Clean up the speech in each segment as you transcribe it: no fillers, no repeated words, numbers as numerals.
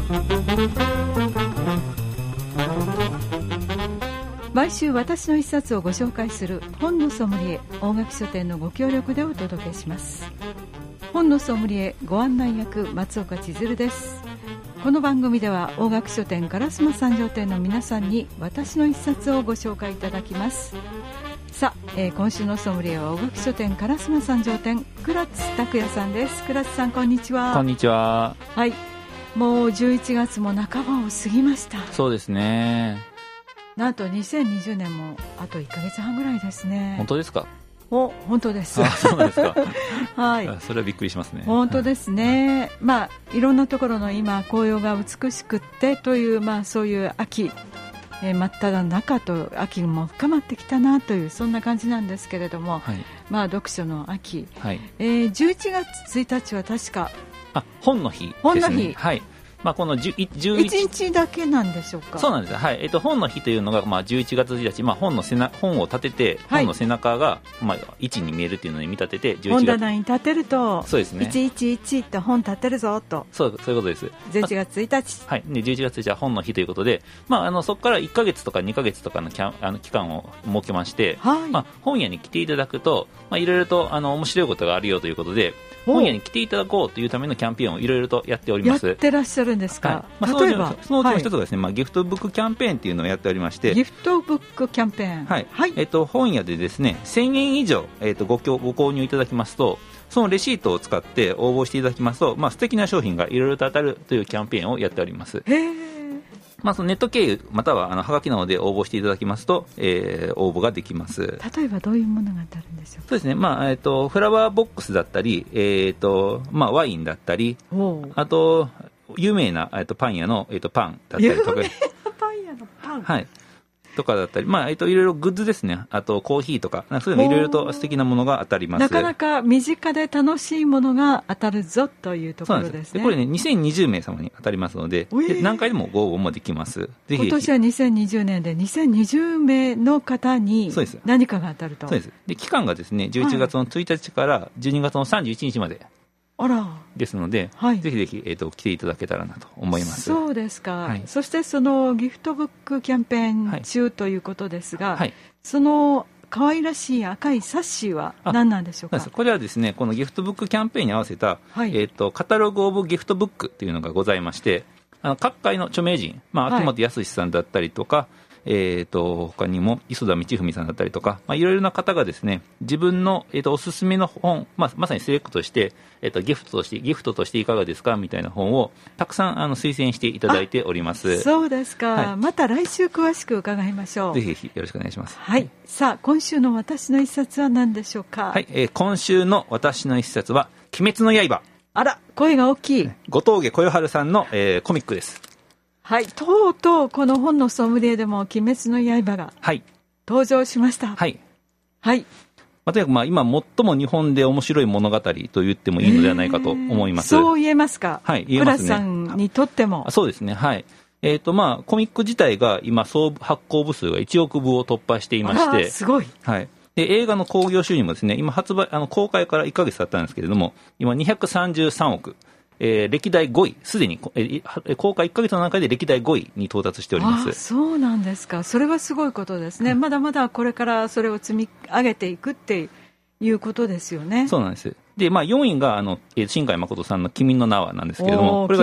毎週私の一冊をご紹介する本のソムリエ、大垣書店のご協力でお届けします。本のソムリエご案内役、松岡千鶴です。この番組では大垣書店烏丸三条店の皆さんに私の一冊をご紹介いただきます。さあ、今週のソムリエは大垣書店烏丸三条店、倉津拓也さんです。倉津さん、こんにちは。 こんにちは。 はい、もう11月も半ばを過ぎました。 そうですね。 なんと2020年もあと1ヶ月半ぐらいですね。 本当ですか？ 本当です。 そうですか。 はい、 それはびっくりしますね。 本当ですね。いろんなところの今紅葉が美しくってという、そういう秋、真っ只中と秋も深まってきたなという、そんな感じなんですけれども、はい、読書の秋、はい、11月1日は確か本の日ですね。 本の日、 はい。この1 日だけなんでしょうか？ そうなんです。はい。本の日というのが、11月1日、本を立てて、本の背中が、1に見えるというのに見立てて、11月。 本棚に立てると、 そうですね。 111って本立てるぞと。 そういうことです。 11月1日。 はい。で、11月1日は本の日ということで、そこから1ヶ月とか2ヶ月とかの期間を設けまして、はい、本屋に来ていただくと、いろいろと、面白いことがあるよということで、本屋に来ていただこうというためのキャンペーンをいろいろとやっております。 やってらっしゃるんですか？ はい、 例えばそのうちの一つがですね、ギフトブックキャンペーンというのをやっておりまして、 ギフトブックキャンペーン、 はいはい、本屋でですね1000円以上、ご購入いただきますと、そのレシートを使って応募していただきますと、素敵な商品がいろいろと当たるというキャンペーンをやっております。 へー。 そのネット経由またははがきなどで応募していただきますと、応募ができます。 例えばどういうものが当たるんでしょうか？ そうですね、フラワーボックスだったり、ワインだったり、あと有名なパン屋のパンだったりとか、 有名なパン屋のパン、 はい、とかだったり、いろいろグッズですね。あとコーヒーとか、そういうのいろいろと素敵なものが当たります。 なかなか身近で楽しいものが当たるぞというところですね。 これね、2020名様に当たりますので、何回でもご応募もできます。ぜひ今年は2020年で2020名の方に何かが当たると。 そうです。で、期間がですね、11月の1日から12月の31日まで。ですので、はい、ぜひぜひ、来ていただけたらなと思います。 そうですか、はい、そしてそのギフトブックキャンペーン中ということですが、はい、その可愛らしい赤い冊子は何なんでしょうか？ これはですね、このギフトブックキャンペーンに合わせた、はい、カタログオブギフトブックというのがございまして、各界の著名人、秋元康さんだったりとか、他にも磯田道文さんだったりとか、いろいろな方がですね、自分の、おすすめの本、まさにセレクトして、ギフトとしていかがですかみたいな本をたくさん推薦していただいております。 そうですか、はい、また来週詳しく伺いましょう。 ぜひぜひよろしくお願いします。 はい、さあ今週の私の一冊は何でしょうか？ はい、今週の私の一冊は鬼滅の刃。 あら、声が大きい。 後峠小夜春さんの、コミックです。 はい、とうとうこの本のソムリエでも鬼滅の刃が登場しました。 はい、 はい、 とにかく今最も日本で面白い物語と言ってもいいのではないかと思います。 そう言えますか？ はい、言えますね。 倉さんにとっても。 そうですね。はい。コミック自体が今総発行部数が1億部を突破していまして、 すごい。 はい。で、映画の興行収入もですね、今公開から1ヶ月経ったんですけれども、今233億。歴代5位、すでに、公開1ヶ月の中で歴代5位に到達しております。 そうなんですか。それはすごいことですね。まだまだこれからそれを積み上げていくっていうことですよね。 そうなんです。で、4位が新海誠さんの君の名はなんですけれども、これが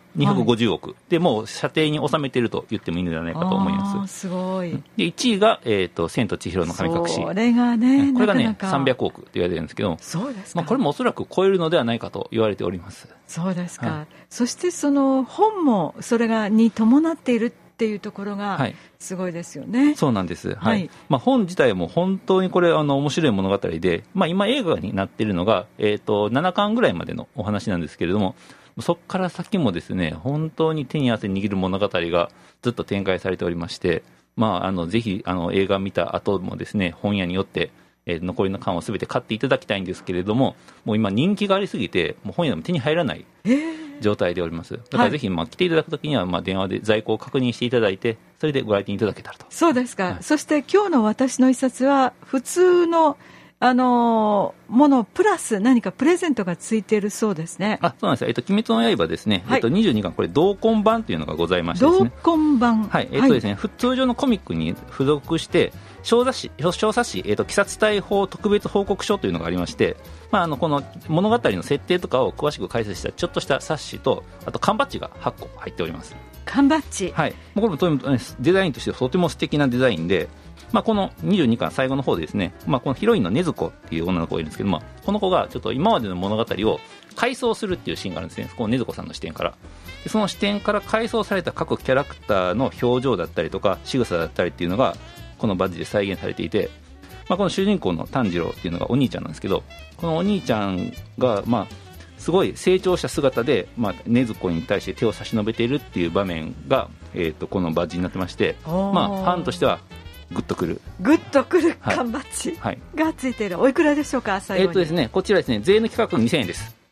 250億、でもう射程に収めていると言ってもいいのではないかと思います。 すごい。 で、1位が、千と千尋の神隠し。 これがね、 これがね、300億と言われてるんですけど、 そうですか。 これもおそらく超えるのではないかと言われております。 そうですか。はい、そしてその本もそれに伴っているっていうところがすごいですよね。 そうなんです。はい。本自体も本当にこれ面白い物語で、今映画になっているのが7巻ぐらいまでのお話なんですけれども、そこから先もですね、本当に手に汗握る物語がずっと展開されておりまして、ぜひ映画見た後もですね、本屋によって残りの巻をすべて買っていただきたいんですけれども、もう今人気がありすぎてもう本屋でも手に入らない状態でおります。だからぜひ来ていただくときには電話で在庫を確認していただいて、それでご来店いただけたらと。 そうですか。はい、そして今日の私の一冊は普通のものプラス何かプレゼントがついているそうですね。 そうなんですよ。鬼滅の刃ですね、 はい、 22巻、これ同梱版というのがございましてですね。 同梱版、 はい、ですね、通常のコミックに付属して小冊子、鬼殺隊法特別報告書というのがありまして、この物語の設定とかを詳しく解説したちょっとした冊子と、あと缶バッジが8個入っております。 缶バッジ、 はい、これもデザインとしてとても素敵なデザインで、この22巻最後の方でですね、このヒロインの禰豆子っていう女の子がいるんですけど、この子がちょっと今までの物語を回想するっていうシーンがあるんですね。この禰豆子さんの視点から、でその視点から回想された各キャラクターの表情だったりとか仕草だったりっていうのがこのバッジで再現されていて、この主人公の炭治郎っていうのがお兄ちゃんなんですけど、このお兄ちゃんがすごい成長した姿で禰豆子に対して手を差し伸べているっていう場面が、このバッジになってまして、ファンとしてはグッとくる缶バッジがついている、おいくらでしょうか。最後にですね、こちらですね、税抜き価格2000円です。